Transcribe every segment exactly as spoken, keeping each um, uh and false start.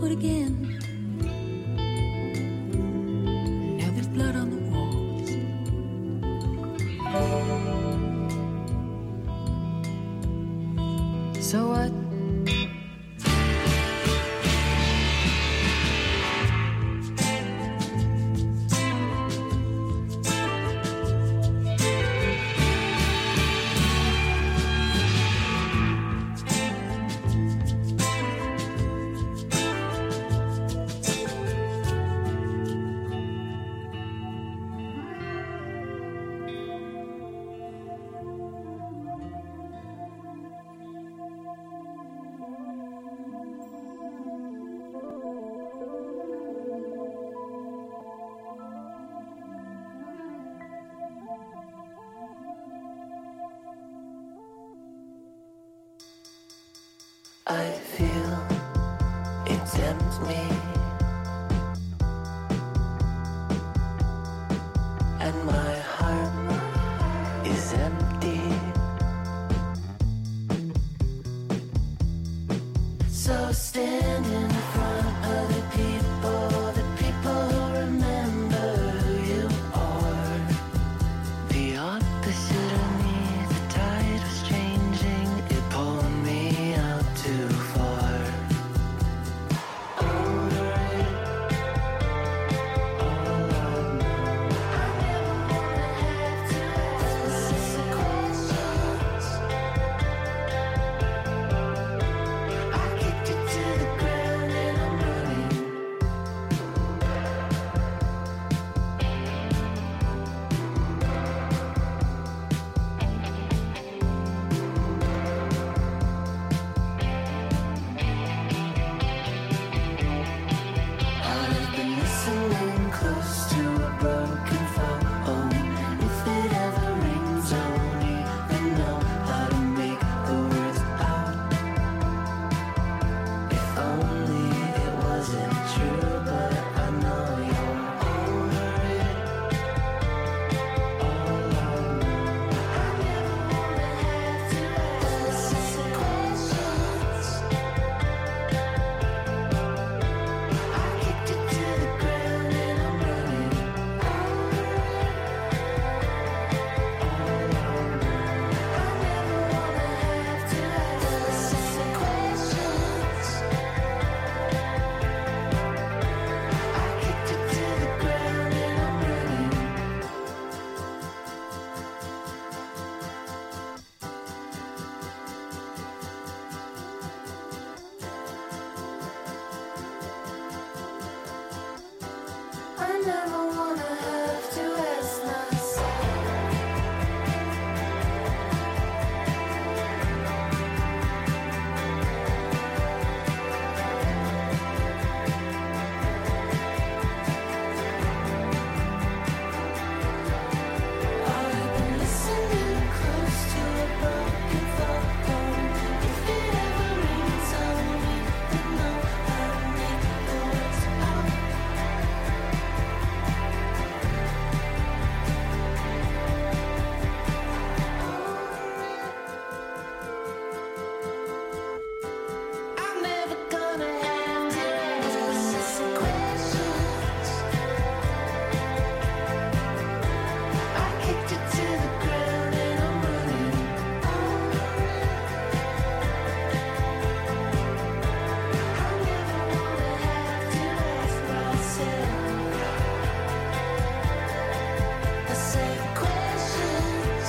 foot again. Now there's blood on the walls. So what? I feel it tempts me, and my heart is empty. So stand in front of the people, the people who remember who you are. The opposite of me, the tide was changing, it pulled me out too far. Over it, all I know. I never wanna have to ask the questions. I kicked it to the ground and I'm running. I've been listening close to a broken phone. If it ever rings, I won't even know how to make the words out. If only it wasn't true, but I know you're over it. All I know. I never wanna have to ask the questions. I kicked it to the ground and I'm running. Over it. All I know. I never wanna have to ask the questions. I kicked it to the ground and I'm running. I never wanna have to ask myself. I've been listening close to a broken phone. If it ever rings, I won't even know how to make the words out. I'm never gonna have to ask the questions. I kicked it to the ground and I'm running. I never wanna have to ask myself the same questions.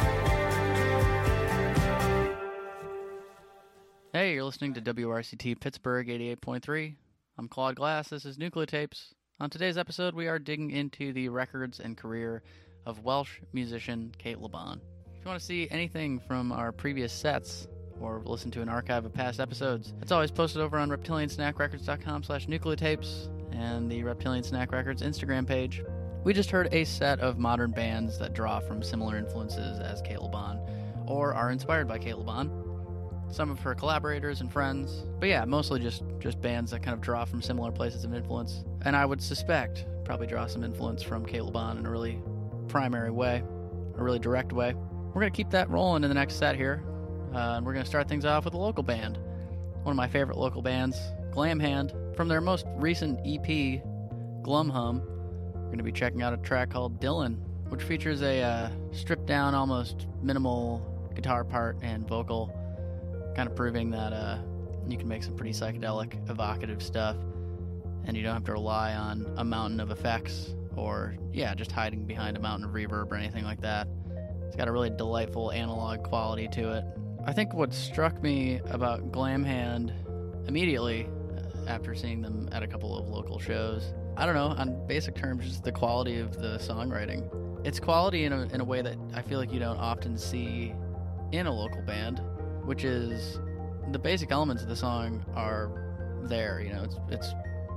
Hey, you're listening to W R C T Pittsburgh eighty-eight point three. I'm Claude Glass. This is Nucleotapes. On today's episode, we are digging into the records and career of Welsh musician Kate LeBon. If you want to see anything from our previous sets or listen to an archive of past episodes, it's always posted over on reptilian snack records dot com slash nucleotapes and the Reptilian Snack Records Instagram page. We just heard a set of modern bands that draw from similar influences as Kate LeBon or are inspired by Kate LeBon. Some of her collaborators and friends. But yeah, mostly just, just bands that kind of draw from similar places of influence. And I would suspect probably draw some influence from Kate LeBon in a really primary way, a really direct way. We're going to keep that rolling in the next set here. Uh, and we're going to start things off with a local band. One of my favorite local bands, Glam Hand, From their most recent E P, Glumhum, we're going to be checking out a track called Dylan, which features a uh, stripped-down, almost minimal guitar part and vocal, kind of proving that uh, you can make some pretty psychedelic, evocative stuff, and you don't have to rely on a mountain of effects or, yeah, just hiding behind a mountain of reverb or anything like that. It's got a really delightful analog quality to it. I think what struck me about Glamhand immediately after seeing them at a couple of local shows, I don't know, on basic terms, just the quality of the songwriting. It's quality in a, in a way that I feel like you don't often see in a local band, which is the basic elements of the song are there. You know, it's it's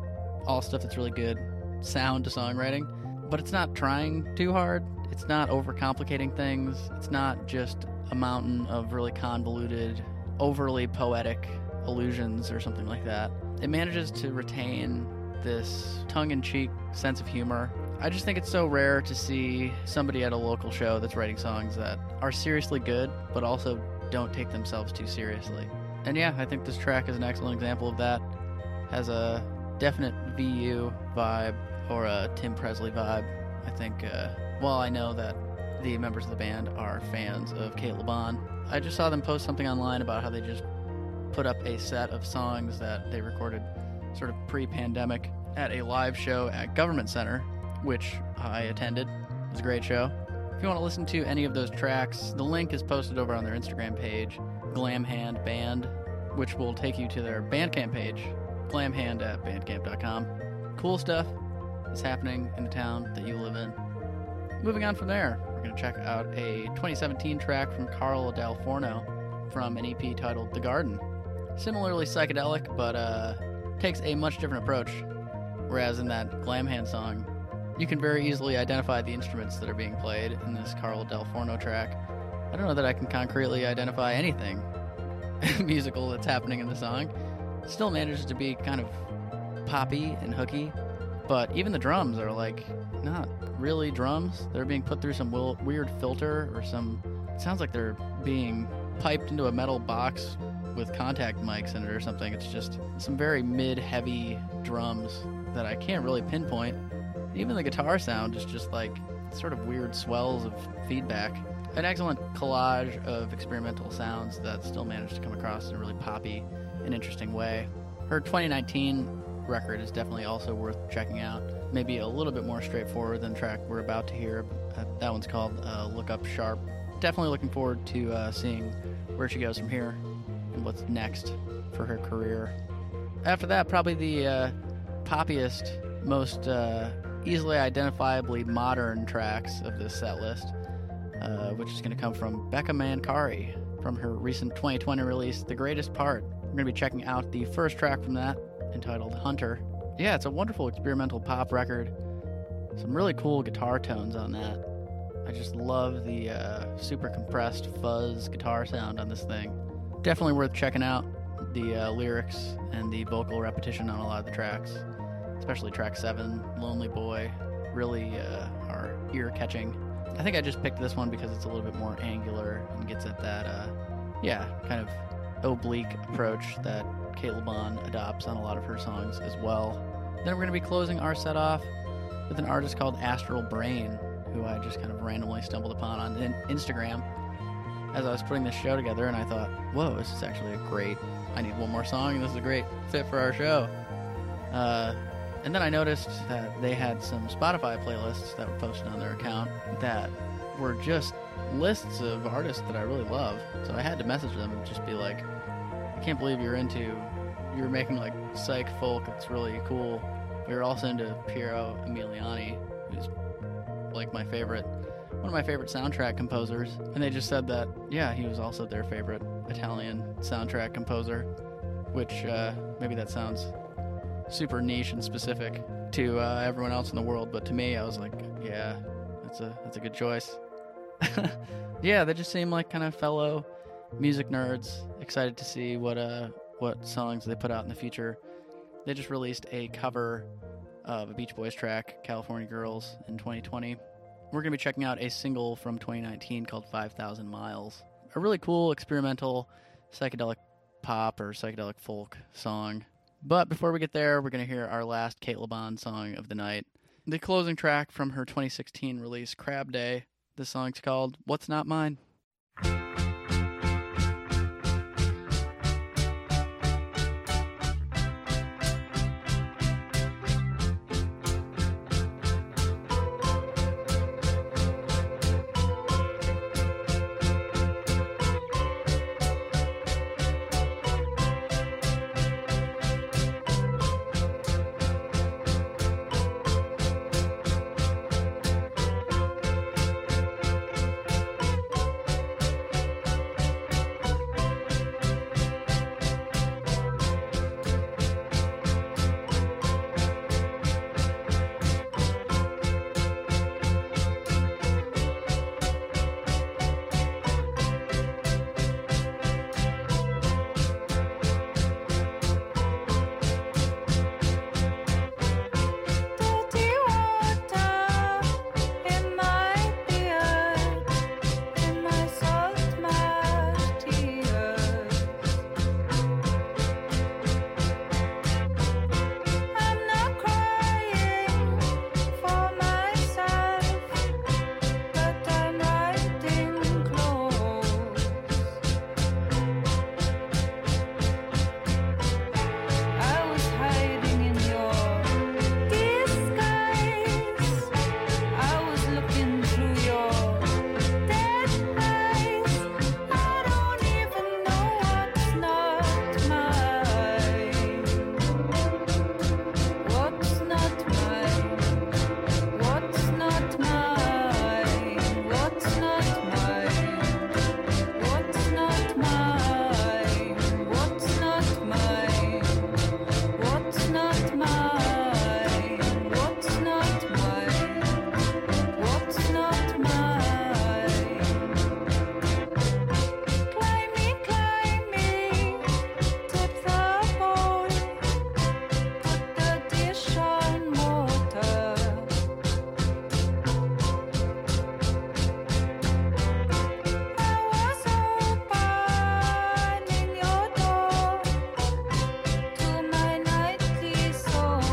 all stuff that's really good sound to songwriting, but it's not trying too hard. It's not overcomplicating things. It's not just a mountain of really convoluted, overly poetic allusions or something like that. It manages to retain this tongue-in-cheek sense of humor. I just think it's so rare to see somebody at a local show that's writing songs that are seriously good, but also don't take themselves too seriously. And yeah, I think this track is an excellent example of that. Has a definite V U vibe, or a Tim Presley vibe. I think, uh, well, I know that the members of the band are fans of Kate LeBon. I just saw them post something online about how they just put up a set of songs that they recorded sort of pre-pandemic at a live show at Government Center, which I attended. It was a great show. If you want to listen to any of those tracks, the link is posted over on their Instagram page, Glamhand Band, which will take you to their Bandcamp page, glamhand at bandcamp dot com. Cool stuff is happening in the town that you live in. Moving on from there, we're going to check out a twenty seventeen track from Carl Dal Forno from an E P titled The Garden. Similarly psychedelic, but uh, takes a much different approach. Whereas in that Glamhand song, you can very easily identify the instruments that are being played in this Carl Dal Forno track. I don't know that I can concretely identify anything musical that's happening in the song. It still manages to be kind of poppy and hooky, but even the drums are like not really drums. They're being put through some will- weird filter or some... It sounds like they're being piped into a metal box with contact mics in it or something. It's just some very mid-heavy drums that I can't really pinpoint. Even the guitar sound is just like sort of weird swells of feedback. An excellent collage of experimental sounds that still managed to come across in a really poppy and interesting way. Her twenty nineteen record is definitely also worth checking out. Maybe a little bit more straightforward than the track we're about to hear. Uh, that one's called uh, Look Up Sharp. Definitely looking forward to uh, seeing where she goes from here and what's next for her career. After that, probably the uh, poppiest, most uh, easily identifiably modern tracks of this set list, uh, which is going to come from Becca Mancari from her recent twenty twenty release, The Greatest Part. We're going to be checking out the first track from that, entitled Hunter. Yeah, it's a wonderful experimental pop record. Some really cool guitar tones on that. I just love the uh, super compressed fuzz guitar sound on this thing. Definitely worth checking out. The uh, lyrics and the vocal repetition on a lot of the tracks, especially track seven, Lonely Boy, really uh, are ear-catching. I think I just picked this one because it's a little bit more angular and gets at that, uh, yeah, kind of oblique approach that Kate LeBon adopts on a lot of her songs as well. Then we're going to be closing our set off with an artist called Astral Brain, who I just kind of randomly stumbled upon on Instagram as I was putting this show together, and I thought, whoa, this is actually a great, I need one more song, and this is a great fit for our show. Uh, and then I noticed that they had some Spotify playlists that were posted on their account that were just lists of artists that I really love. So I had to message them and just be like, I can't believe you're into, you're making like psych folk, it's really cool. But you're also into Piero Emiliani, who's like my favorite, one of my favorite soundtrack composers. And they just said that, yeah, he was also their favorite Italian soundtrack composer, which uh, maybe that sounds super niche and specific to uh, everyone else in the world, but to me, I was like, yeah, that's a that's a good choice. Yeah, they just seem like kind of fellow music nerds, excited to see what uh what songs they put out in the future. They just released a cover of a Beach Boys track, California Girls, in twenty twenty. We're going to be checking out a single from twenty nineteen called five thousand miles. A really cool experimental psychedelic pop or psychedelic folk song. But before we get there, we're going to hear our last Kate LeBon song of the night. The closing track from her twenty sixteen release, Crab Day. This song's called What's Not Mine. Soul.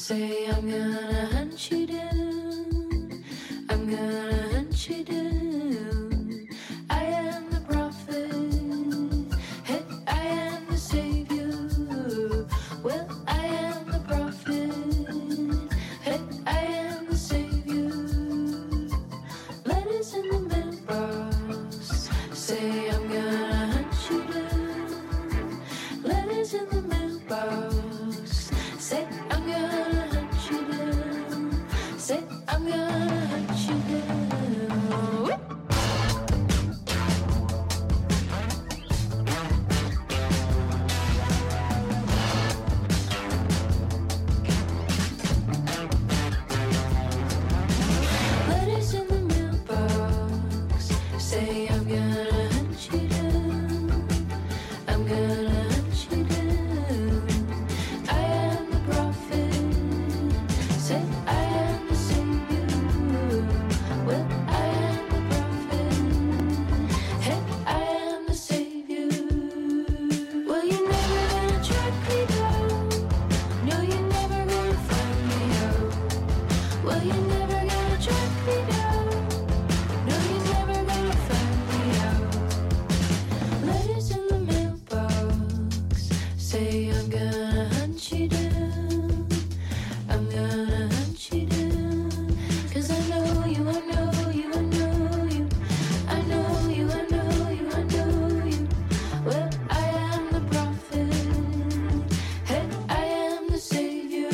Say I'm gonna hunt you down. I'm gonna hunt you down. I am the prophet. Hey, I am the savior. Well, I am the prophet. Hey, I am the savior. Letters in the mailbox. Say I'm gonna hunt you down. Letters in the mailbox. Say I'm gonna hunt you down. Say I'm gonna hunt you down. Letters in the mailbox. Say I'm gonna hunt you down. I'm gonna hunt you down. I am the prophet. Say I am the savior. Well, I am the prophet. Hey, I am the savior. Well, you're never gonna track me down. No, you're never gonna find me out. Well, you're never gonna track me down. No, you're never gonna find me out. Letters in the mailbox. Say I'm gonna hunt you down. I'm gonna hunt you down. 'Cause I know you, I know you, I know you. I know you, I know you, I know you. Well, I am the prophet. Hey, I am the savior.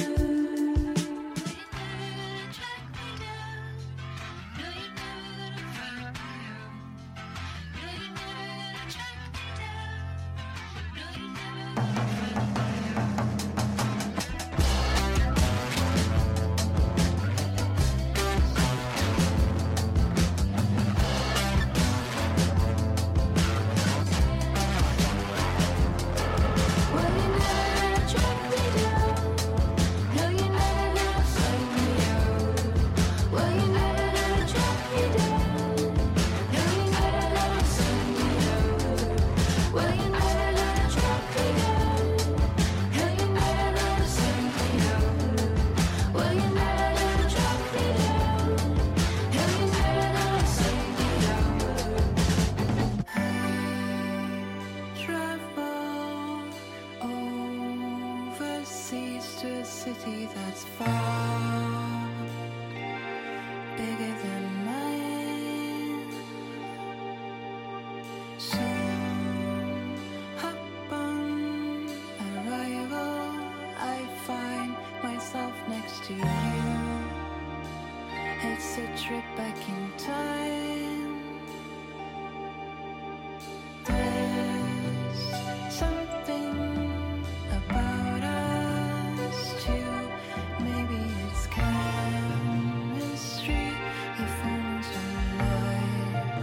Well, you're never gonna track me down. No, you're never gonna find me out. Well, you're never gonna track me down. No, you're never gonna find me out. Well, you're never gonna track me down. No, you're never gonna find me out. Well, you're never gonna track me down. No, you're never gonna find me out. Travel overseas to a city that's far bigger than mine. Soon upon arrival, I find myself next to you. It's a trip back in time. There's something about us two. Maybe it's chemistry if only tonight.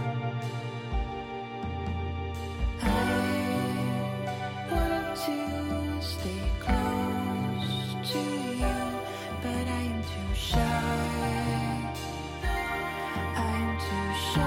I want to stay close to you, but I am too shy. I am too shy.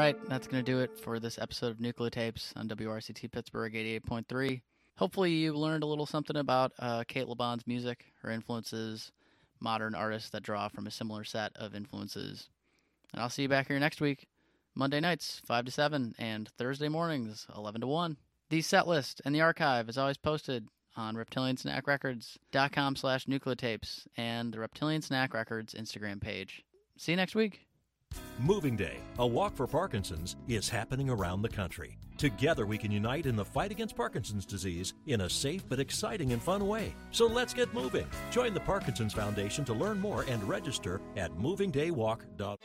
right, that's going to do it for this episode of Nucleotapes on W R C T Pittsburgh eighty-eight point three. Hopefully you learned a little something about uh, Cate Le Bon's music, her influences, modern artists that draw from a similar set of influences. And I'll see you back here next week, Monday nights, five to seven, and Thursday mornings, eleven to one. The set list and the archive is always posted on reptilian snack records dot com slash nucleotapes and the Reptilian Snack Records Instagram page. See you next week. Moving Day, a walk for Parkinson's, is happening around the country. Together we can unite in the fight against Parkinson's disease in a safe but exciting and fun way. So let's get moving. Join the Parkinson's Foundation to learn more and register at moving day walk dot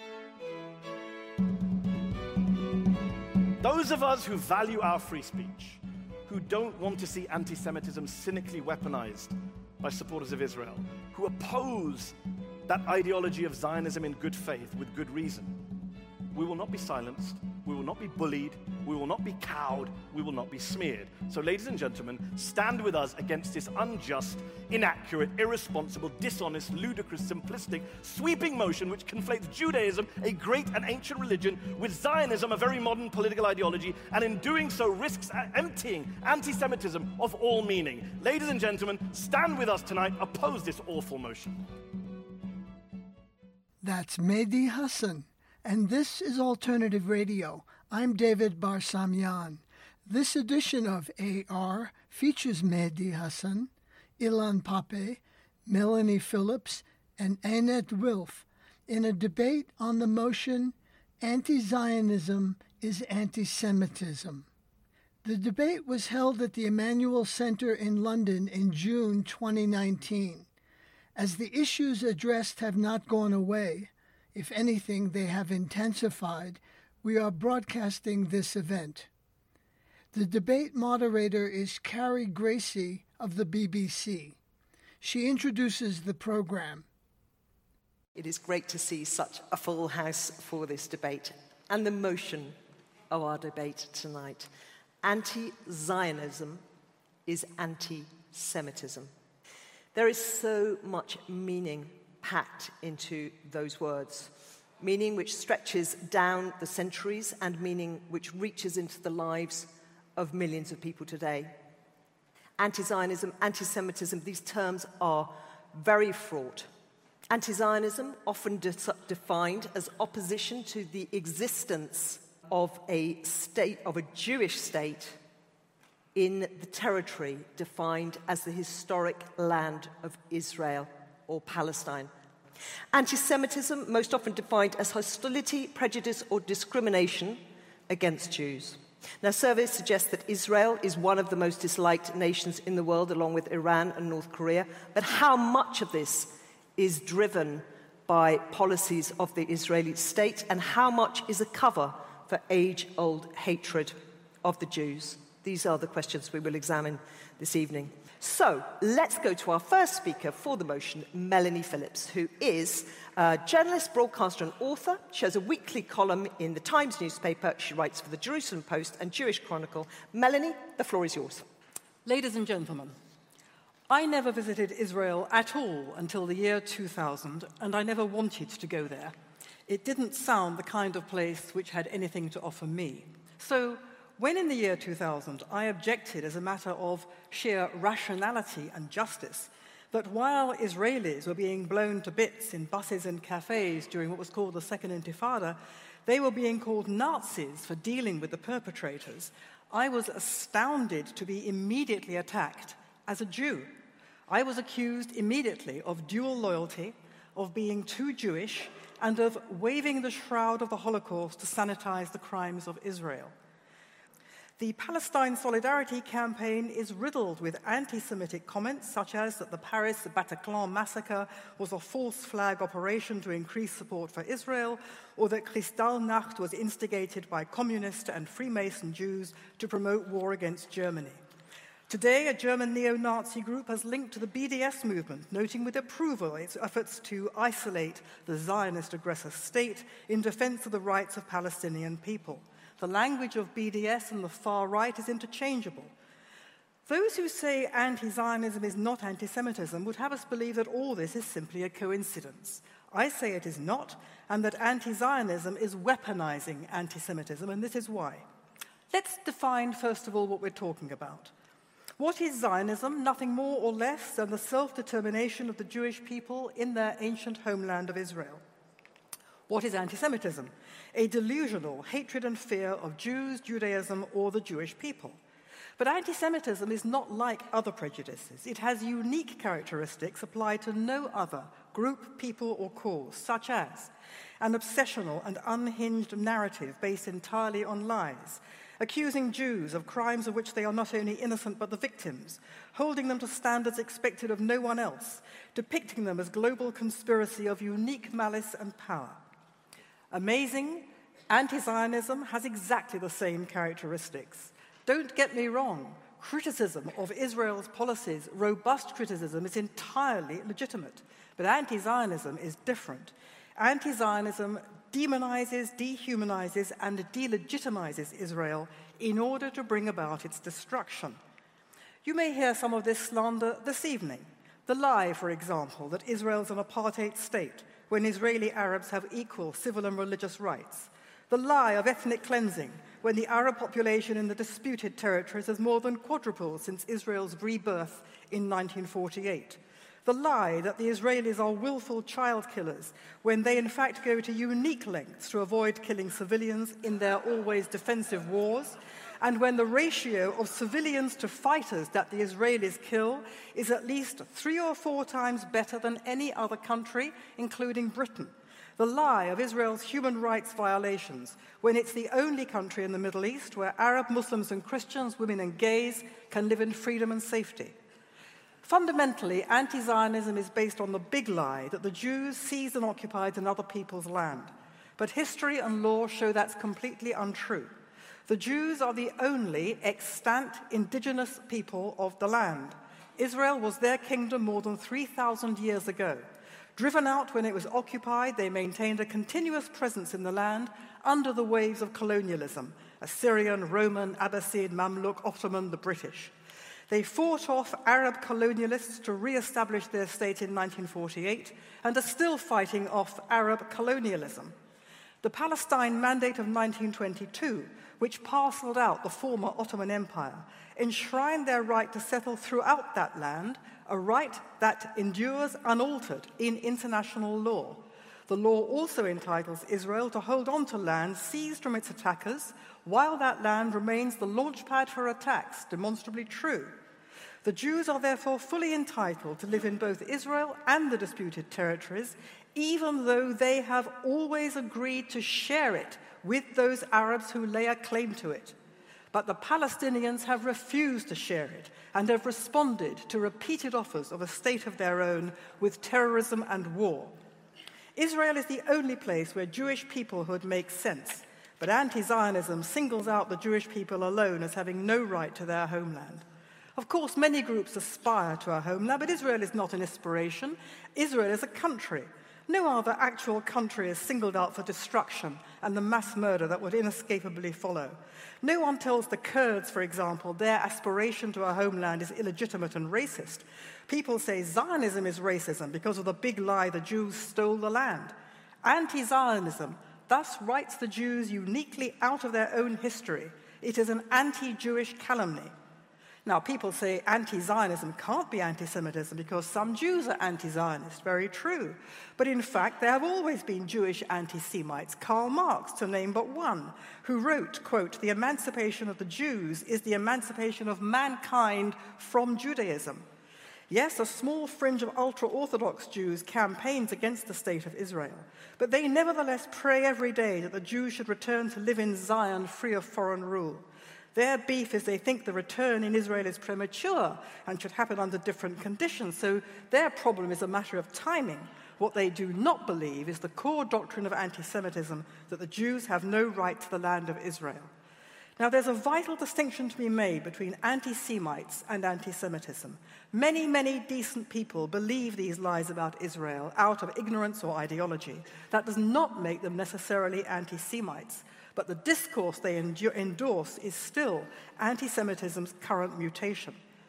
org. Those of us who value our free speech, who don't want to see anti-Semitism cynically weaponized by supporters of Israel, who oppose that ideology of Zionism in good faith with good reason, we will not be silenced, we will not be bullied, we will not be cowed, we will not be smeared. So ladies and gentlemen, stand with us against this unjust, inaccurate, irresponsible, dishonest, ludicrous, simplistic, sweeping motion which conflates Judaism, a great and ancient religion, with Zionism, a very modern political ideology, and in doing so risks emptying anti-Semitism of all meaning. Ladies and gentlemen, stand with us tonight, oppose this awful motion. That's Mehdi Hasan, and this is Alternative Radio. I'm David Barsamian. This edition of A R features Mehdi Hasan, Ilan Pappé, Melanie Phillips, and Annette Wilf in a debate on the motion, Anti-Zionism is Anti-Semitism. The debate was held at the Emmanuel Center in London in June twenty nineteen. As the issues addressed have not gone away, if anything, they have intensified, we are broadcasting this event. The debate moderator is Carrie Gracie of the B B C. She introduces the program. It is great to see such a full house for this debate and the motion of our debate tonight. Anti-Zionism is anti-Semitism. There is so much meaning packed into those words, meaning which stretches down the centuries and meaning which reaches into the lives of millions of people today. Anti-Zionism, anti-Semitism, these terms are very fraught. Anti-Zionism, often de- defined as opposition to the existence of a state, of a Jewish state, in the territory defined as the historic land of Israel or Palestine. Anti-Semitism, most often defined as hostility, prejudice, or discrimination against Jews. Now, surveys suggest that Israel is one of the most disliked nations in the world, along with Iran and North Korea. But how much of this is driven by policies of the Israeli state, and how much is a cover for age-old hatred of the Jews? These are the questions we will examine this evening. So, let's go to our first speaker for the motion, Melanie Phillips, who is a journalist, broadcaster, and author. She has a weekly column in the Times newspaper. She writes for the Jerusalem Post and Jewish Chronicle. Melanie, the floor is yours. Ladies and gentlemen, I never visited Israel at all until the year two thousand, and I never wanted to go there. It didn't sound the kind of place which had anything to offer me. So, when in the year two thousand I objected as a matter of sheer rationality and justice that while Israelis were being blown to bits in buses and cafes during what was called the Second Intifada, they were being called Nazis for dealing with the perpetrators, I was astounded to be immediately attacked as a Jew. I was accused immediately of dual loyalty, of being too Jewish, and of waving the shroud of the Holocaust to sanitize the crimes of Israel. The Palestine Solidarity Campaign is riddled with anti-Semitic comments, such as that the Paris Bataclan massacre was a false flag operation to increase support for Israel, or that Kristallnacht was instigated by communist and Freemason Jews to promote war against Germany. Today, a German neo-Nazi group has linked to the B D S movement, noting with approval its efforts to isolate the Zionist aggressor state in defense of the rights of Palestinian people. The language of B D S and the far right is interchangeable. Those who say anti-Zionism is not anti-Semitism would have us believe that all this is simply a coincidence. I say it is not, and that anti-Zionism is weaponizing anti-Semitism, and this is why. Let's define, first of all, what we're talking about. What is Zionism? Nothing more or less than the self-determination of the Jewish people in their ancient homeland of Israel. What is anti-Semitism? A delusional hatred and fear of Jews, Judaism, or the Jewish people. But anti-Semitism is not like other prejudices. It has unique characteristics applied to no other group, people, or cause, such as an obsessional and unhinged narrative based entirely on lies, accusing Jews of crimes of which they are not only innocent but the victims, holding them to standards expected of no one else, depicting them as global conspiracy of unique malice and power. Amazing, anti-Zionism has exactly the same characteristics. Don't get me wrong, criticism of Israel's policies, robust criticism, is entirely legitimate, but anti-Zionism is different. Anti-Zionism demonizes, dehumanizes, and delegitimizes Israel in order to bring about its destruction. You may hear some of this slander this evening. The lie, for example, that Israel's an apartheid state when Israeli Arabs have equal civil and religious rights. The lie of ethnic cleansing when the Arab population in the disputed territories has more than quadrupled since Israel's rebirth in nineteen forty-eight. The lie that the Israelis are willful child killers when they in fact go to unique lengths to avoid killing civilians in their always defensive wars, and when the ratio of civilians to fighters that the Israelis kill is at least three or four times better than any other country, including Britain. The lie of Israel's human rights violations when it's the only country in the Middle East where Arab Muslims and Christians, women and gays can live in freedom and safety. Fundamentally, anti-Zionism is based on the big lie that the Jews seized and occupied another people's land. But history and law show that's completely untrue. The Jews are the only extant indigenous people of the land. Israel was their kingdom more than three thousand years ago. Driven out when it was occupied, they maintained a continuous presence in the land under the waves of colonialism, Assyrian, Roman, Abbasid, Mamluk, Ottoman, the British. They fought off Arab colonialists to re-establish their state in nineteen forty-eight and are still fighting off Arab colonialism. The Palestine Mandate of nineteen twenty-two, which parceled out the former Ottoman Empire, enshrined their right to settle throughout that land, a right that endures unaltered in international law. The law also entitles Israel to hold on to land seized from its attackers while that land remains the launchpad for attacks, demonstrably true. The Jews are therefore fully entitled to live in both Israel and the disputed territories, even though they have always agreed to share it with those Arabs who lay a claim to it. But the Palestinians have refused to share it and have responded to repeated offers of a state of their own with terrorism and war. Israel is the only place where Jewish peoplehood makes sense, but anti-Zionism singles out the Jewish people alone as having no right to their homeland. Of course, many groups aspire to a homeland, but Israel is not an aspiration. Israel is a country. No other actual country is singled out for destruction and the mass murder that would inescapably follow. No one tells the Kurds, for example, their aspiration to a homeland is illegitimate and racist. People say Zionism is racism because of the big lie the Jews stole the land. Anti-Zionism thus writes the Jews uniquely out of their own history. It is an anti-Jewish calumny. Now, people say anti-Zionism can't be anti-Semitism because some Jews are anti-Zionist. Very true. But in fact, there have always been Jewish anti-Semites, Karl Marx, to name but one, who wrote, quote, "The emancipation of the Jews is the emancipation of mankind from Judaism." Yes, a small fringe of ultra-Orthodox Jews campaigns against the state of Israel, but they nevertheless pray every day that the Jews should return to live in Zion free of foreign rule. Their beef is they think the return in Israel is premature and should happen under different conditions, so their problem is a matter of timing. What they do not believe is the core doctrine of anti-Semitism, that the Jews have no right to the land of Israel. Now, there's a vital distinction to be made between anti-Semites and anti-Semitism. Many, many decent people believe these lies about Israel out of ignorance or ideology. That does not make them necessarily anti-Semites. But the discourse they endorse is still anti-Semitism's current mutation.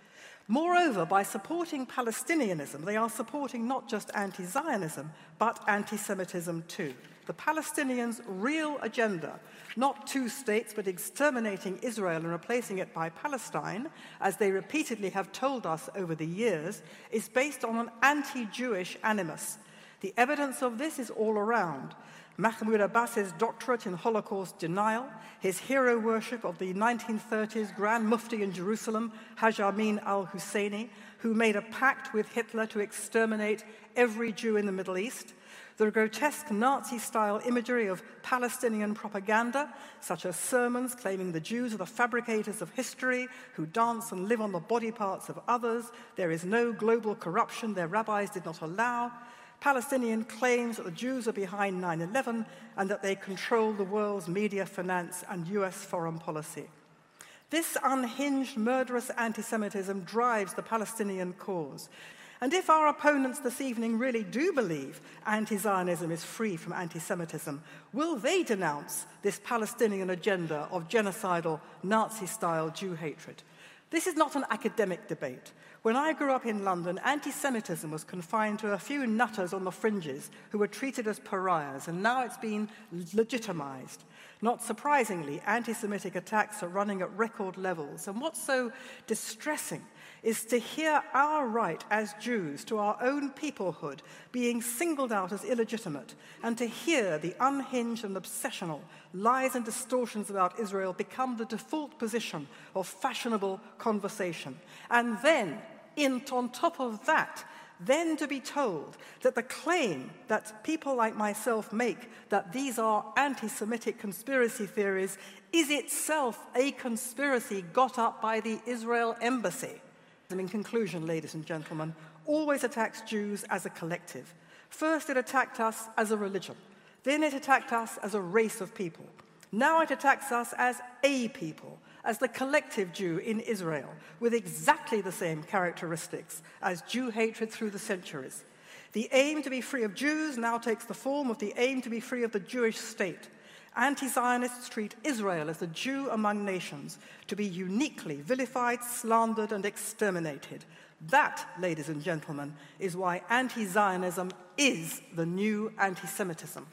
Moreover, by supporting Palestinianism, they are supporting not just anti-Zionism, but anti-Semitism too. The Palestinians' real agenda, not two states, but exterminating Israel and replacing it by Palestine, as they repeatedly have told us over the years, is based on an anti-Jewish animus. The evidence of this is all around. Mahmoud Abbas's doctorate in Holocaust denial, his hero worship of the nineteen thirties Grand Mufti in Jerusalem, Haj Amin al-Husseini, who made a pact with Hitler to exterminate every Jew in the Middle East, the grotesque Nazi-style imagery of Palestinian propaganda, such as sermons claiming the Jews are the fabricators of history, who dance and live on the body parts of others, there is no global corruption their rabbis did not allow, Palestinian claims that the Jews are behind nine eleven and that they control the world's media, finance, and U S foreign policy. This unhinged, murderous anti-Semitism drives the Palestinian cause. And if our opponents this evening really do believe anti-Zionism is free from anti-Semitism, will they denounce this Palestinian agenda of genocidal, Nazi-style Jew hatred? This is not an academic debate. When I grew up in London, anti-Semitism was confined to a few nutters on the fringes who were treated as pariahs, and now it's been legitimized. Not surprisingly, anti-Semitic attacks are running at record levels, and what's so distressing is to hear our right as Jews to our own peoplehood being singled out as illegitimate, and to hear the unhinged and obsessional lies and distortions about Israel become the default position of fashionable conversation. And then, in, on top of that, then to be told that the claim that people like myself make that these are anti-Semitic conspiracy theories is itself a conspiracy got up by the Israel embassy. And in conclusion, ladies and gentlemen, always attacks Jews as a collective. First, it attacked us as a religion. Then it attacked us as a race of people. Now it attacks us as a people, as the collective Jew in Israel, with exactly the same characteristics as Jew hatred through the centuries. The aim to be free of Jews now takes the form of the aim to be free of the Jewish state. Anti-Zionists treat Israel as the Jew among nations, to be uniquely vilified, slandered, and exterminated. That, ladies and gentlemen, is why anti-Zionism is the new anti-Semitism.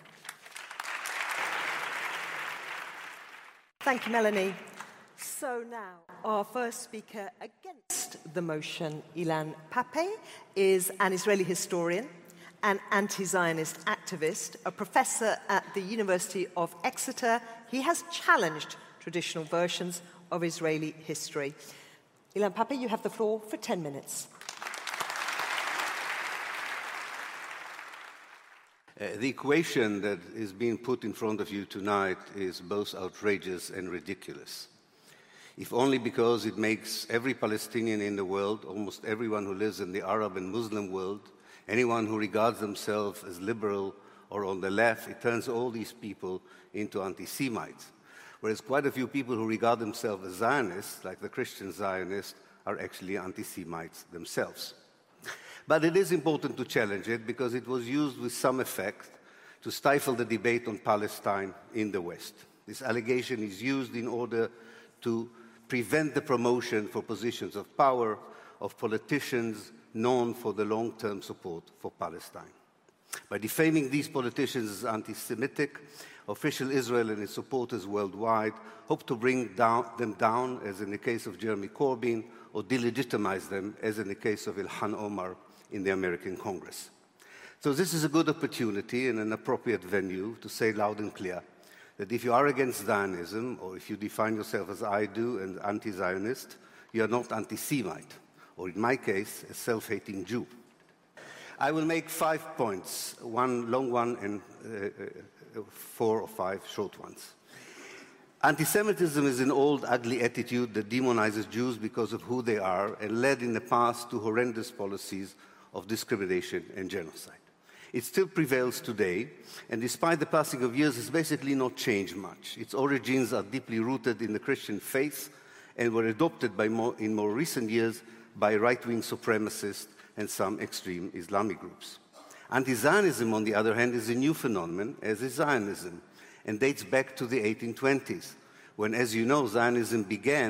Thank you, Melanie. So now, our first speaker against the motion, Ilan Pappé, is an Israeli historian, an anti-Zionist activist, a professor at the University of Exeter. He has challenged traditional versions of Israeli history. Ilan Pappé, you have the floor for ten minutes. Uh, the equation that is being put in front of you tonight is both outrageous and ridiculous. If only because it makes every Palestinian in the world, almost everyone who lives in the Arab and Muslim world, anyone who regards themselves as liberal or on the left, it turns all these people into anti-Semites. Whereas quite a few people who regard themselves as Zionists, like the Christian Zionists, are actually anti-Semites themselves. But it is important to challenge it because it was used with some effect to stifle the debate on Palestine in the West. This allegation is used in order to prevent the promotion for positions of power of politicians known for the long-term support for Palestine. By defaming these politicians as anti-Semitic, official Israel and its supporters worldwide hope to bring down, them down, as in the case of Jeremy Corbyn, or delegitimize them, as in the case of Ilhan Omar in the American Congress. So this is a good opportunity and an appropriate venue to say loud and clear that if you are against Zionism, or if you define yourself as I do and anti-Zionist, you are not anti-Semite, or in my case, a self-hating Jew. I will make five points, one long one and uh, four or five short ones. Anti-Semitism is an old, ugly attitude that demonizes Jews because of who they are and led in the past to horrendous policies of discrimination and genocide. It still prevails today, and despite the passing of years, it's basically not changed much. Its origins are deeply rooted in the Christian faith and were adopted by more, in more recent years by right-wing supremacists and some extreme Islamic groups. Anti-Zionism, on the other hand, is a new phenomenon, as is Zionism, and dates back to the eighteen twenties, when, as you know, Zionism began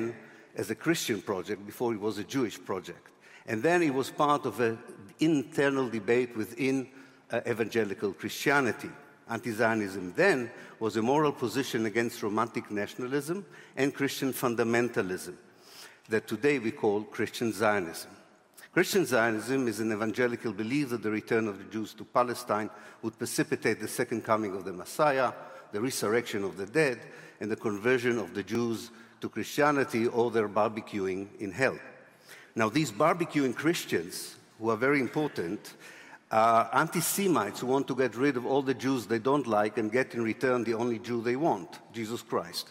as a Christian project before it was a Jewish project. And then it was part of an internal debate within uh, evangelical Christianity. Anti-Zionism then was a moral position against romantic nationalism and Christian fundamentalism that today we call Christian Zionism. Christian Zionism is an evangelical belief that the return of the Jews to Palestine would precipitate the second coming of the Messiah, the resurrection of the dead, and the conversion of the Jews to Christianity or their barbecuing in hell. Now, these barbecuing Christians, who are very important, are anti-Semites who want to get rid of all the Jews they don't like and get in return the only Jew they want, Jesus Christ.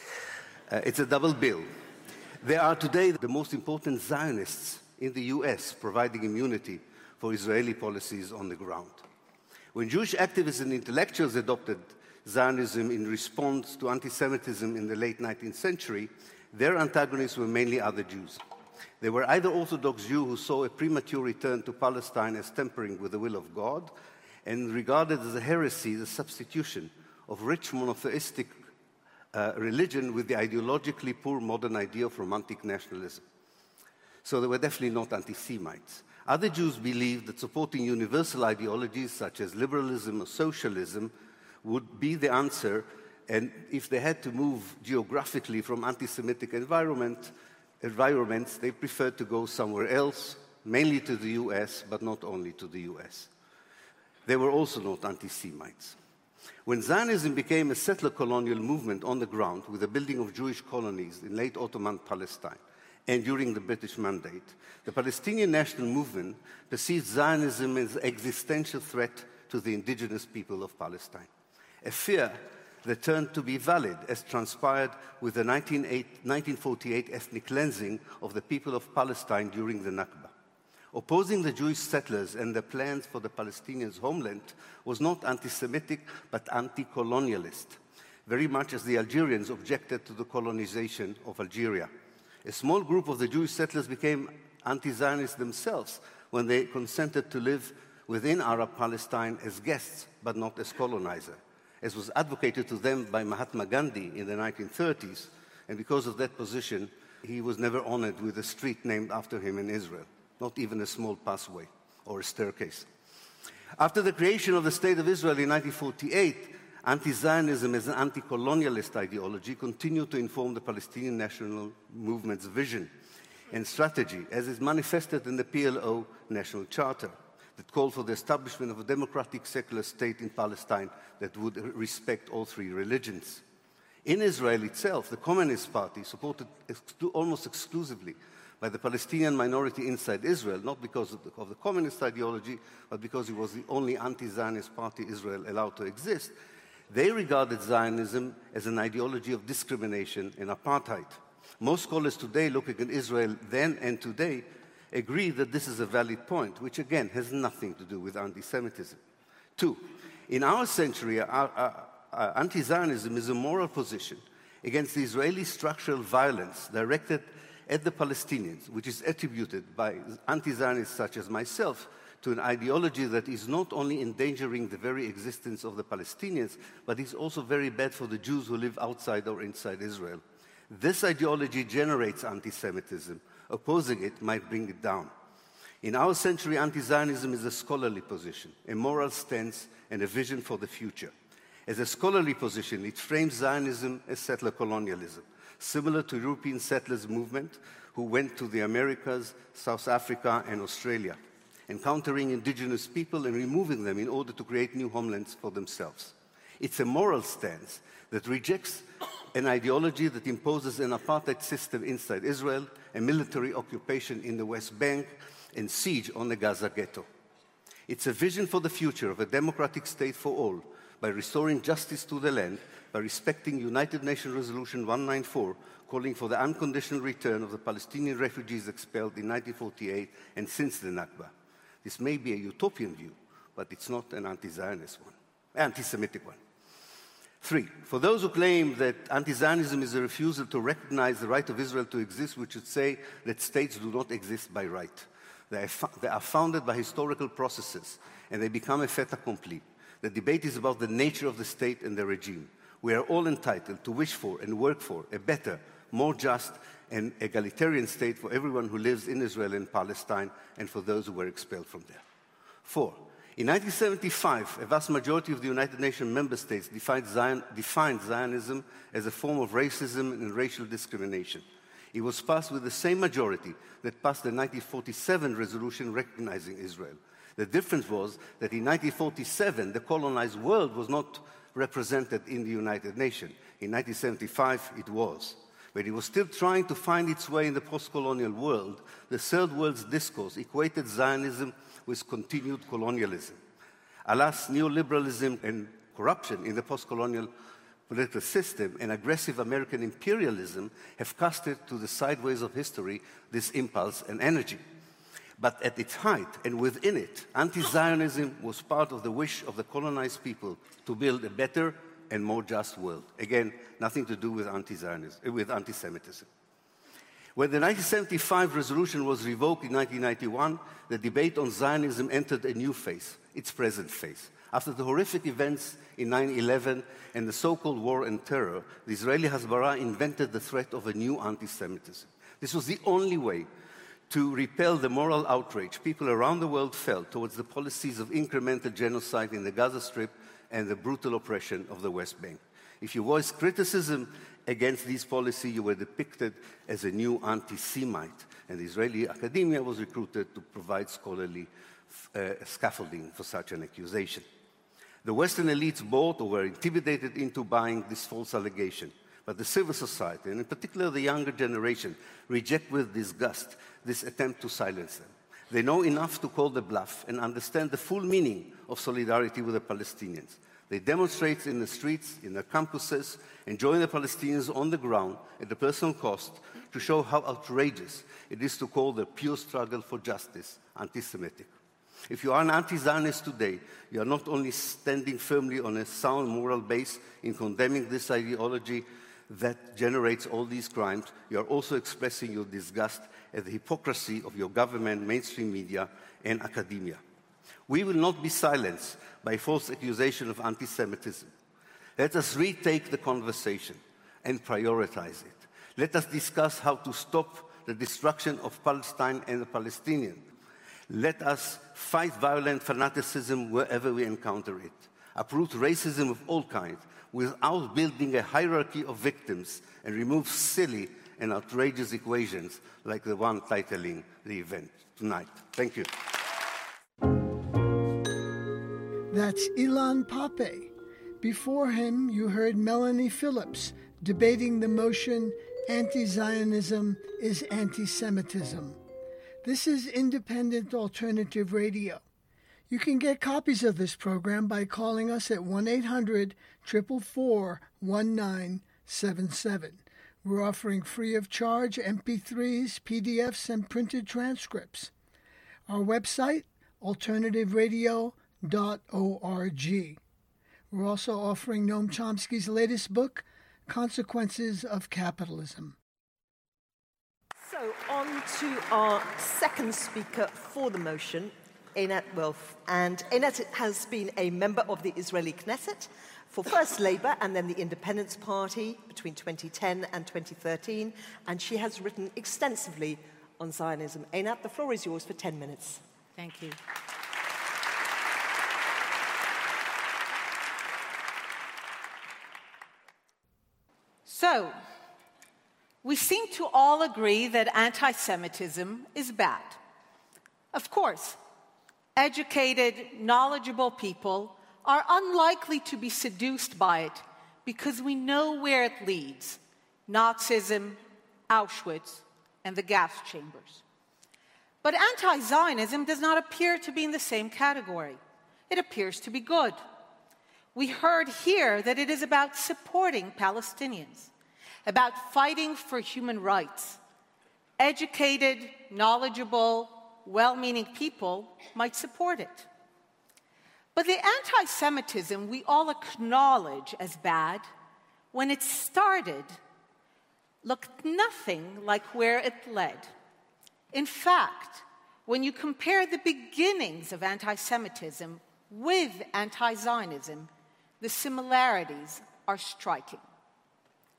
Uh, it's a double bill. They are today the most important Zionists in the U S, providing immunity for Israeli policies on the ground. When Jewish activists and intellectuals adopted Zionism in response to anti-Semitism in the late nineteenth century, their antagonists were mainly other Jews. They were either Orthodox Jews who saw a premature return to Palestine as tampering with the will of God and regarded as a heresy the substitution of rich monotheistic uh, religion with the ideologically poor modern idea of romantic nationalism. So they were definitely not anti-Semites. Other Jews believed that supporting universal ideologies such as liberalism or socialism would be the answer, and if they had to move geographically from anti-Semitic environment, environments, they preferred to go somewhere else, mainly to the U S, but not only to the U S. They were also not anti-Semites. When Zionism became a settler colonial movement on the ground with the building of Jewish colonies in late Ottoman Palestine and during the British Mandate, the Palestinian national movement perceived Zionism as an existential threat to the indigenous people of Palestine, a fear that turned to be valid, as transpired with the nineteen forty-eight ethnic cleansing of the people of Palestine during the Nakba. Opposing the Jewish settlers and their plans for the Palestinians' homeland was not anti-Semitic, but anti-colonialist, very much as the Algerians objected to the colonization of Algeria. A small group of the Jewish settlers became anti-Zionist themselves when they consented to live within Arab Palestine as guests, but not as colonizers, as was advocated to them by Mahatma Gandhi in the nineteen thirties, and because of that position, he was never honored with a street named after him in Israel, not even a small passway or a staircase. After the creation of the State of Israel in nineteen forty-eight, anti-Zionism as an anti-colonialist ideology continued to inform the Palestinian national movement's vision and strategy, as is manifested in the P L O National Charter, that called for the establishment of a democratic secular state in Palestine that would respect all three religions. In Israel itself, the Communist Party, supported exclu- almost exclusively by the Palestinian minority inside Israel, not because of the, of the communist ideology, but because it was the only anti-Zionist party Israel allowed to exist, they regarded Zionism as an ideology of discrimination and apartheid. Most scholars today looking at Israel then and today agree that this is a valid point, which again has nothing to do with anti-Semitism. Two, in our century, our, our, our anti-Zionism is a moral position against the Israeli structural violence directed at the Palestinians, which is attributed by anti-Zionists such as myself to an ideology that is not only endangering the very existence of the Palestinians, but is also very bad for the Jews who live outside or inside Israel. This ideology generates anti-Semitism. Opposing it might bring it down. In our century, anti-Zionism is a scholarly position, a moral stance, and a vision for the future. As a scholarly position, it frames Zionism as settler colonialism, similar to European settlers' movement who went to the Americas, South Africa, and Australia, encountering indigenous people and removing them in order to create new homelands for themselves. It's a moral stance that rejects an ideology that imposes an apartheid system inside Israel, a military occupation in the West Bank, and siege on the Gaza ghetto. It's a vision for the future of a democratic state for all, by restoring justice to the land, by respecting United Nations Resolution one ninety-four, calling for the unconditional return of the Palestinian refugees expelled in nineteen forty-eight and since the Nakba. This may be a utopian view, but it's not an anti-Zionist one, anti-Semitic one. Three, for those who claim that anti-Zionism is a refusal to recognize the right of Israel to exist, we should say that states do not exist by right. They are, they are founded by historical processes, and they become a fait accompli. The debate is about the nature of the state and the regime. We are all entitled to wish for and work for a better, more just and egalitarian state for everyone who lives in Israel and Palestine and for those who were expelled from there. Four, in nineteen seventy-five, a vast majority of the United Nations member states defined, Zion, defined Zionism as a form of racism and racial discrimination. It was passed with the same majority that passed the nineteen forty-seven resolution recognizing Israel. The difference was that in nineteen forty-seven, the colonized world was not represented in the United Nations. In nineteen seventy-five, it was. But it was still trying to find its way in the post-colonial world. The Third World's discourse equated Zionism with continued colonialism. Alas, neoliberalism and corruption in the post-colonial political system and aggressive American imperialism have casted to the sideways of history this impulse and energy. But at its height and within it, anti-Zionism was part of the wish of the colonized people to build a better and more just world. Again, nothing to do with anti-Zionism, with anti-Semitism. When the nineteen seventy-five resolution was revoked in nineteen ninety-one, the debate on Zionism entered a new phase, its present phase. After the horrific events in nine eleven and the so-called war and terror, the Israeli Hasbara invented the threat of a new anti-Semitism. This was the only way to repel the moral outrage people around the world felt towards the policies of incremental genocide in the Gaza Strip and the brutal oppression of the West Bank. If you voiced criticism against these policies, you were depicted as a new anti-Semite, and the Israeli academia was recruited to provide scholarly uh, scaffolding for such an accusation. The Western elites bought or were intimidated into buying this false allegation, but the civil society, and in particular the younger generation, reject with disgust this attempt to silence them. They know enough to call the bluff and understand the full meaning of solidarity with the Palestinians. They demonstrate in the streets, in their campuses, and join the Palestinians on the ground at a personal cost to show how outrageous it is to call the pure struggle for justice anti-Semitic. If you are an anti-Zionist today, you are not only standing firmly on a sound moral base in condemning this ideology that generates all these crimes, you are also expressing your disgust at the hypocrisy of your government, mainstream media, and academia. We will not be silenced by false accusation of anti-Semitism. Let us retake the conversation and prioritize it. Let us discuss how to stop the destruction of Palestine and the Palestinians. Let us fight violent fanaticism wherever we encounter it. Uproot racism of all kinds without building a hierarchy of victims and remove silly and outrageous equations like the one titling the event tonight. Thank you. That's Ilan Pappé. Before him, you heard Melanie Phillips debating the motion, anti-Zionism is anti-Semitism. This is Independent Alternative Radio. You can get copies of this program by calling us at one eight hundred, four four four, one nine seven seven. We're offering free of charge M P threes, P D Fs, and printed transcripts. Our website, alternative radio dot org. We're also offering Noam Chomsky's latest book, Consequences of Capitalism. So on to our second speaker for the motion, Einat Wilf. And Einat has been a member of the Israeli Knesset for first Labour and then the Independence Party between twenty ten and twenty thirteen, and she has written extensively on Zionism. Einat, the floor is yours for ten minutes. Thank you. So, we seem to all agree that anti-Semitism is bad. Of course, educated, knowledgeable people are unlikely to be seduced by it because we know where it leads: Nazism, Auschwitz, and the gas chambers. But anti-Zionism does not appear to be in the same category. It appears to be good. We heard here that it is about supporting Palestinians, about fighting for human rights. Educated, knowledgeable, well-meaning people might support it. But the anti-Semitism we all acknowledge as bad, when it started, looked nothing like where it led. In fact, when you compare the beginnings of anti-Semitism with anti-Zionism, the similarities are striking.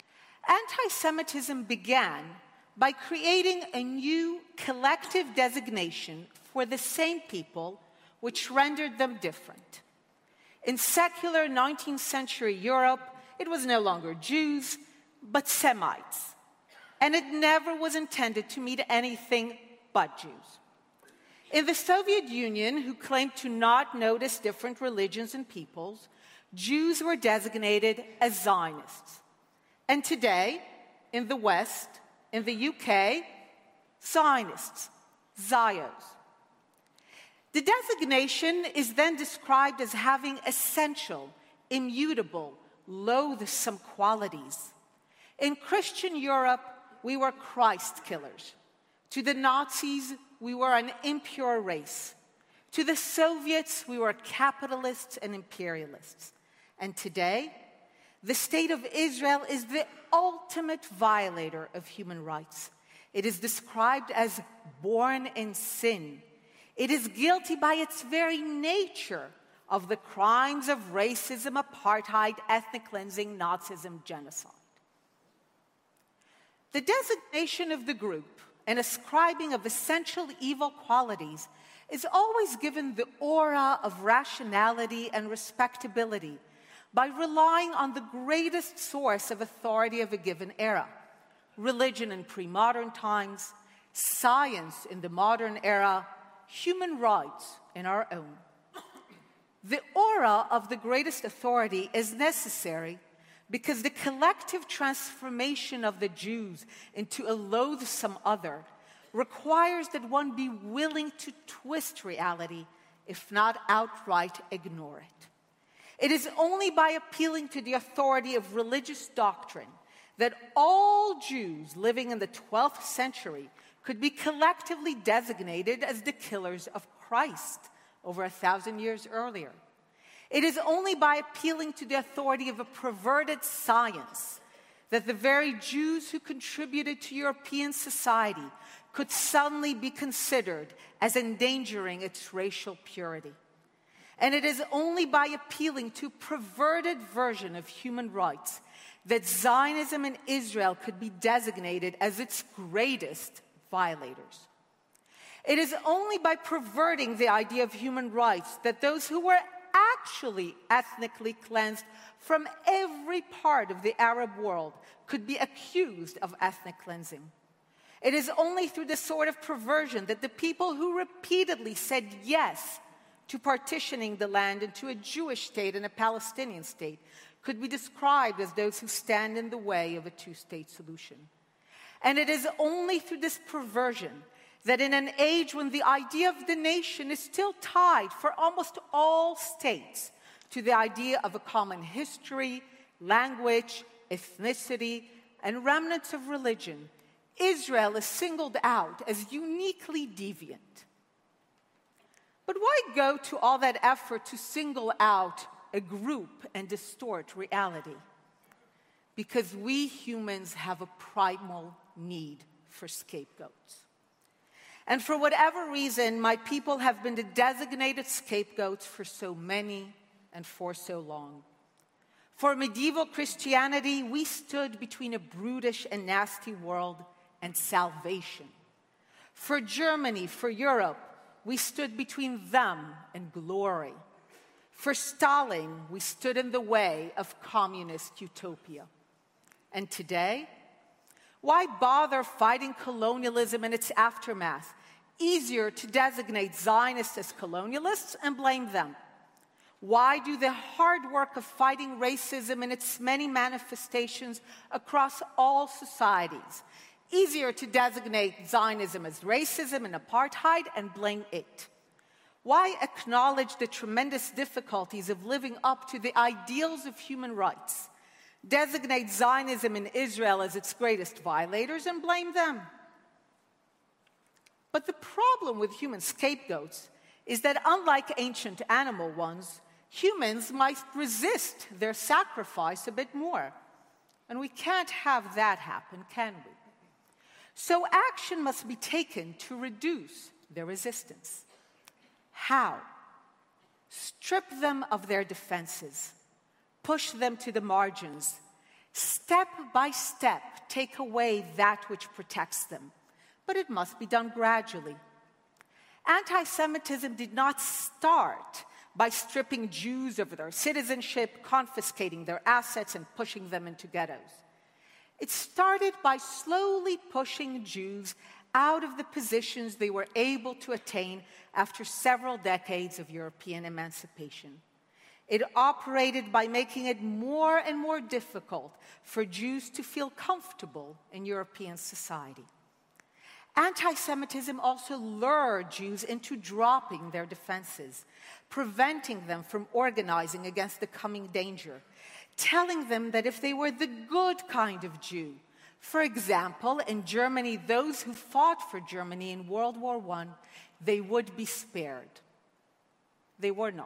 Anti-Semitism began by creating a new collective designation for the same people, which rendered them different. In secular nineteenth century Europe, it was no longer Jews, but Semites. And it never was intended to mean anything but Jews. In the Soviet Union, who claimed to not notice different religions and peoples, Jews were designated as Zionists. And today, in the West, in the U K, Zionists, Zios. The designation is then described as having essential, immutable, loathsome qualities. In Christian Europe, we were Christ killers. To the Nazis, we were an impure race. To the Soviets, we were capitalists and imperialists. And today, the State of Israel is the ultimate violator of human rights. It is described as born in sin. It is guilty by its very nature of the crimes of racism, apartheid, ethnic cleansing, Nazism, genocide. The designation of the group and ascribing of essential evil qualities is always given the aura of rationality and respectability by relying on the greatest source of authority of a given era: religion in pre-modern times, science in the modern era, human rights in our own. The aura of the greatest authority is necessary because the collective transformation of the Jews into a loathsome other requires that one be willing to twist reality, if not outright ignore it. It is only by appealing to the authority of religious doctrine that all Jews living in the twelfth century could be collectively designated as the killers of Christ over a thousand years earlier. It is only by appealing to the authority of a perverted science that the very Jews who contributed to European society could suddenly be considered as endangering its racial purity. And it is only by appealing to a perverted version of human rights that Zionism in Israel could be designated as its greatest violators. It is only by perverting the idea of human rights that those who were actually ethnically cleansed from every part of the Arab world could be accused of ethnic cleansing. It is only through this sort of perversion that the people who repeatedly said yes to partitioning the land into a Jewish state and a Palestinian state could be described as those who stand in the way of a two-state solution. And it is only through this perversion that in an age when the idea of the nation is still tied for almost all states to the idea of a common history, language, ethnicity, and remnants of religion, Israel is singled out as uniquely deviant. But why go to all that effort to single out a group and distort reality? Because we humans have a primal need for scapegoats. And for whatever reason, my people have been the designated scapegoats for so many and for so long. For medieval Christianity, we stood between a brutish and nasty world and salvation. For Germany, for Europe, we stood between them and glory. For Stalin, we stood in the way of communist utopia. And today, why bother fighting colonialism and its aftermath? Easier to designate Zionists as colonialists and blame them. Why do the hard work of fighting racism in its many manifestations across all societies? Easier to designate Zionism as racism and apartheid and blame it. Why acknowledge the tremendous difficulties of living up to the ideals of human rights? Designate Zionism in Israel as its greatest violators and blame them. But the problem with human scapegoats is that unlike ancient animal ones, humans might resist their sacrifice a bit more. And we can't have that happen, can we? So action must be taken to reduce their resistance. How? Strip them of their defenses. Push them to the margins. step by step take away that which protects them, but it must be done gradually. Anti-Semitism did not start by stripping Jews of their citizenship, confiscating their assets, and pushing them into ghettos. It started by slowly pushing Jews out of the positions they were able to attain after several decades of European emancipation. It operated by making it more and more difficult for Jews to feel comfortable in European society. Anti-Semitism also lured Jews into dropping their defenses, preventing them from organizing against the coming danger, telling them that if they were the good kind of Jew, for example, in Germany, those who fought for Germany in World War One, they would be spared. They were not.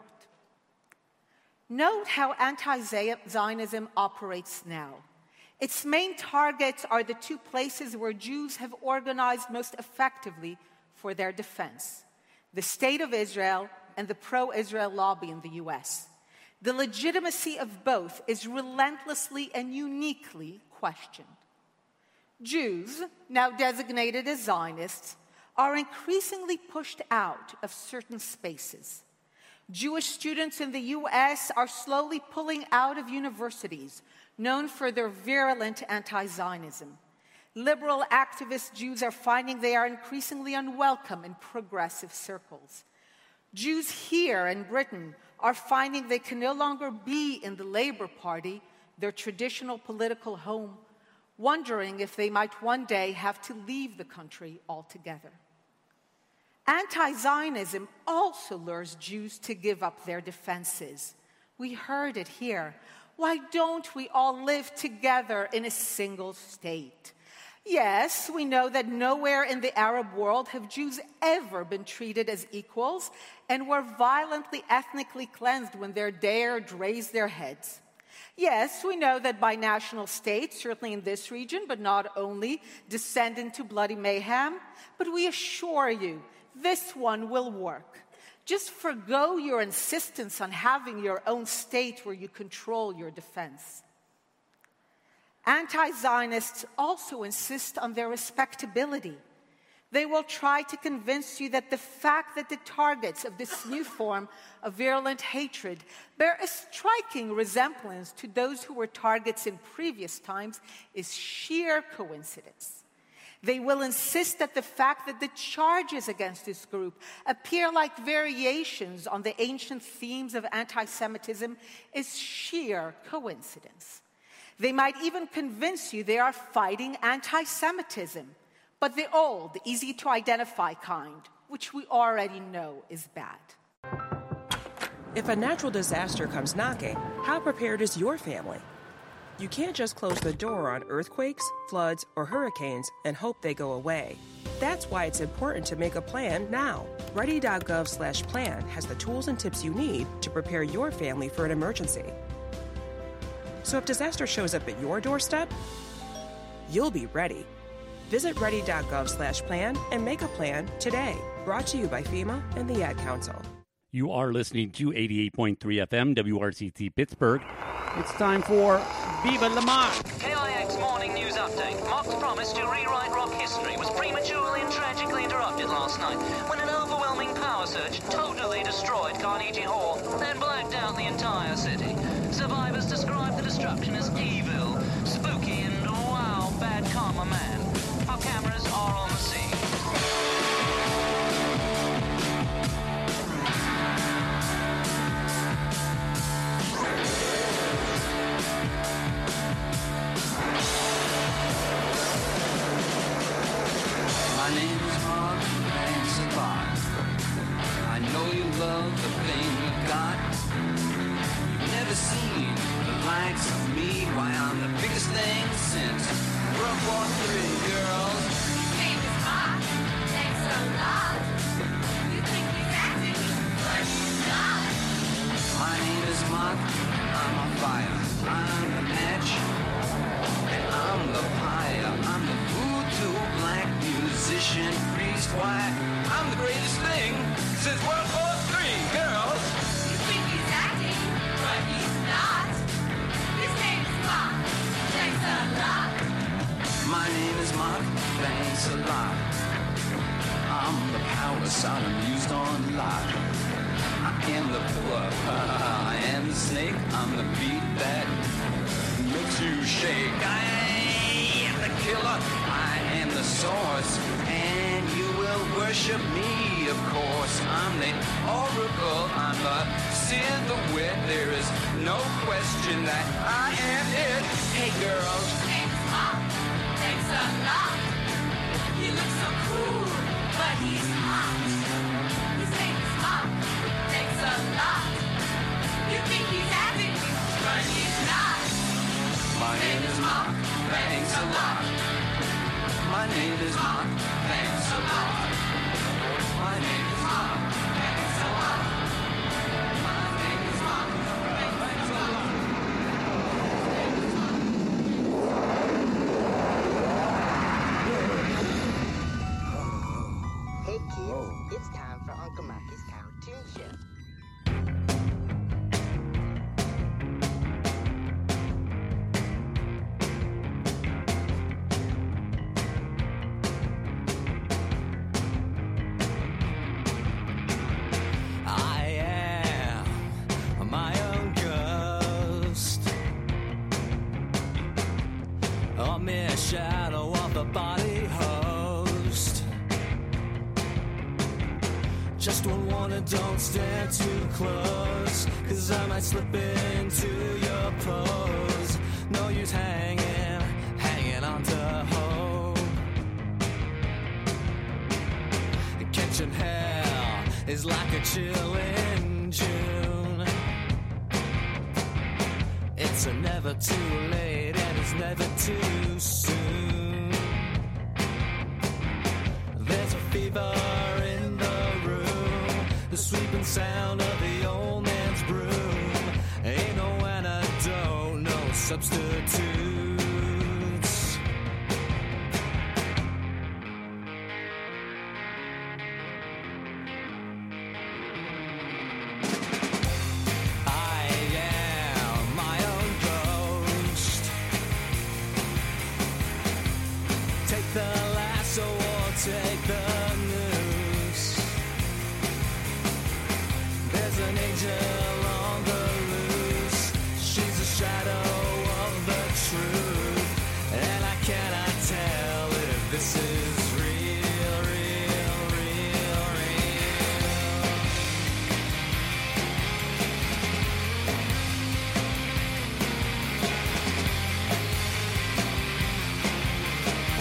Note how anti-Zionism operates now. Its main targets are the two places where Jews have organized most effectively for their defense: the State of Israel and the pro-Israel lobby in the U S. The legitimacy of both is relentlessly and uniquely questioned. Jews, now designated as Zionists, are increasingly pushed out of certain spaces. Jewish students in the U S are slowly pulling out of universities known for their virulent anti-Zionism. Liberal activist Jews are finding they are increasingly unwelcome in progressive circles. Jews here in Britain are finding they can no longer be in the Labour Party, their traditional political home, wondering if they might one day have to leave the country altogether. Anti-Zionism also lures Jews to give up their defenses. We heard it here. Why don't we all live together in a single state? Yes, we know that nowhere in the Arab world have Jews ever been treated as equals and were violently ethnically cleansed when they dared raise their heads. Yes, we know that binational states, certainly in this region, but not only, descend into bloody mayhem. But we assure you, this one will work. Just forgo your insistence on having your own state where you control your defense. Anti-Zionists also insist on their respectability. They will try to convince you that the fact that the targets of this new form of virulent hatred bear a striking resemblance to those who were targets in previous times is sheer coincidence. They will insist that the fact that the charges against this group appear like variations on the ancient themes of anti-Semitism is sheer coincidence. They might even convince you they are fighting anti-Semitism, but the old, easy-to-identify kind, which we already know is bad. If a natural disaster comes knocking, how prepared is your family? You can't just close the door on earthquakes, floods, or hurricanes and hope they go away. That's why it's important to make a plan now. Ready.gov slash plan has the tools and tips you need to prepare your family for an emergency. So if disaster shows up at your doorstep, you'll be ready. Visit ready.gov slash plan and make a plan today. Brought to you by FEMA and the Ad Council. You are listening to eighty-eight point three F M, W R C T Pittsburgh. It's time for Viva La Mark! K I X Morning News Update. Mark's promise to rewrite rock history was prematurely and tragically interrupted last night when an overwhelming power surge totally destroyed Carnegie Hall and blacked out the entire city. Survivors describe the destruction as evil, spooky, and wow, bad karma man. Our cameras are on the scene. My name is Mark and Savant. I know you love the thing you got. You've never seen the likes of me. Why, I'm the biggest thing since World War Three, girls. Your name is Mark. Thanks a lot. You think he's acting, but he's not. My name is Mark. I'm on fire. I'm the match. And I'm the pyre. I'm the voodoo black musician priest. Why, I'm the greatest thing since World War Three, girls. You think he's acting, but he's not. His name is Mark. a Sodom used on lock. I am the pillar, I am the snake, I'm the beat that makes you shake. I am the killer, I am the source, and you will worship me, of course. I'm the oracle, I'm the Sid the wit, there is no question that I am it. Hey girls, Thanks, Mom. Thanks a lot. He looks so cool, but he's hot. His name is Mom. Thanks a lot. You think he's acting, but he's not. my name is Mark, thanks a lot. My name is Mark, thanks a lot. My name is Mark, thanks a lot. My name is Mark, thanks a lot. Hey kids, it's time for Uncle Marky's Cartoon Show. Shadow of the body host. Just one warning, don't stand too close, cause I might slip into your pose. No use hanging, hanging on to hope. Catching hell is like a chill in June. It's a never too late and it's never too soon. There's a fever in the room, the sweeping sound of the old man's broom. Ain't no antidote, no substitute.